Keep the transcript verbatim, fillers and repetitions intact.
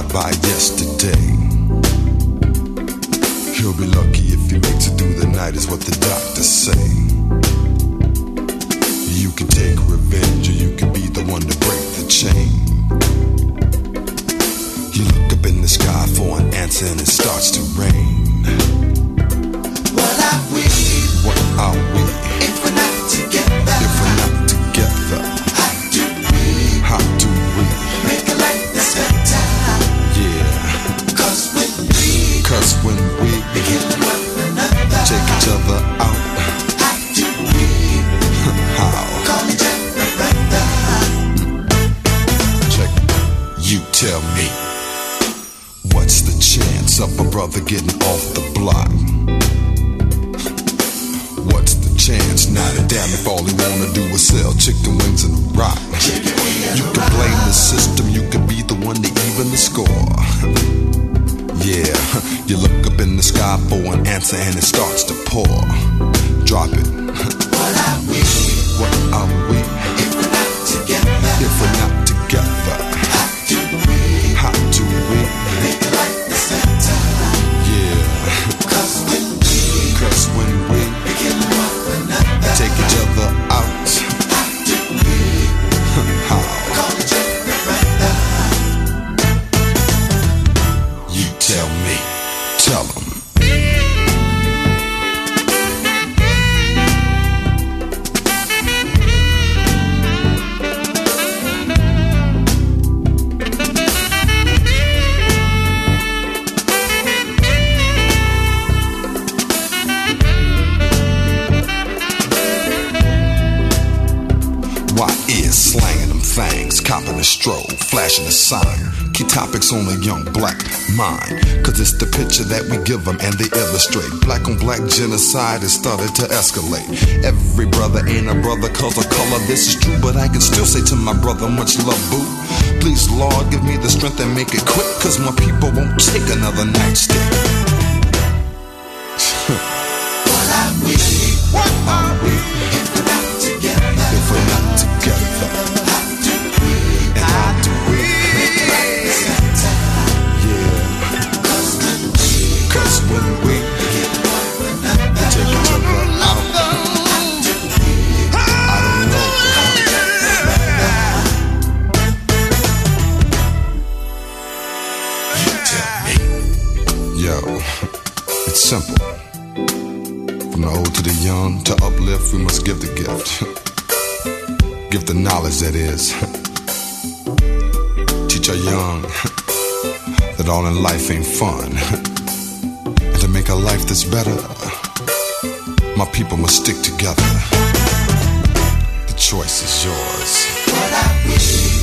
by yesterday. He'll be lucky if he makes it through the night, is what the doctors say. You can take revenge or you can be the one to break the chain. You look up in the sky for an answer and it starts to rain. What are we? What are we? If we're not together. If we're not together. How do we? How do we? Make a life that's better. Yeah. Cause when we. Cause when we. Be killing one another. Check each other out. How do we? How? Call each other brother. Check. You tell me. What's the chance of a brother getting off the block? What's the chance? Not a damn if all he wanna do is sell chicken wings and a rock. You can blame the system, you can be the one to even the score. Yeah, you look up in the sky for an answer and it starts to pour. Drop it. What are we? What are we? If we're not together. If we're not together. How do we? How do we? Make a life that's better. Yeah. Cause when we. Cause when we. Be killing one another. Take each other out. How do we? How? Call each other brother. You tell me. Tell 'em. Slanging them things, copping a stroll, flashing a sign. Key topics on a young black mind. Cause it's the picture that we give them and they illustrate. Black on black genocide has started to escalate. Every brother ain't a brother cause of color, this is true. But I can still say to my brother, much love, boo. Please, Lord, give me the strength and make it quick. Cause my people won't take another nightstick. What are we? What are we? If we're not together. If we're not together. How do we? And how do we? Make a life that's better. Yeah. Cause when we. Cause when we. Get one another. Take each other out. How do we? I don't know. You tell me. Yo, it's simple. From the old to the young, to uplift, we must give the gift. Give the knowledge, that is. Teach our young that all in life ain't fun. And to make a life that's better, my people must stick together. The choice is yours. What I wish.